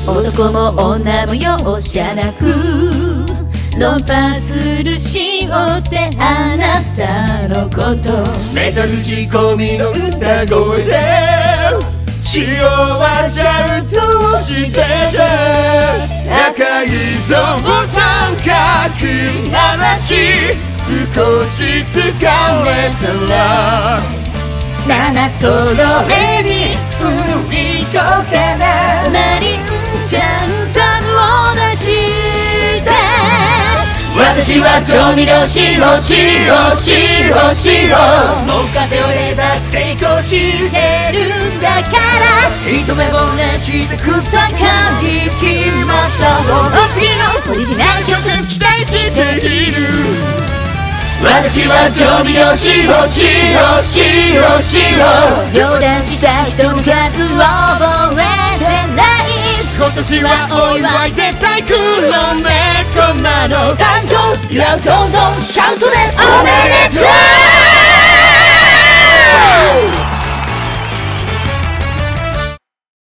男も女も容赦なく論破するしおってあなたのことメタル仕込みの歌声で血をわしゃうとしてて赤いゾウ三角話少しつかめたら七揃えに行こうかなマリンちゃんサムを出して私は調味料白もうカフェオレば成功してるんだから一目惚れして草刈り機マサをオリジナル曲期待している私は調味料白両断した人の数覚えてない今年はお祝い絶対来るのねこんなの誕生やどんどんシャウトで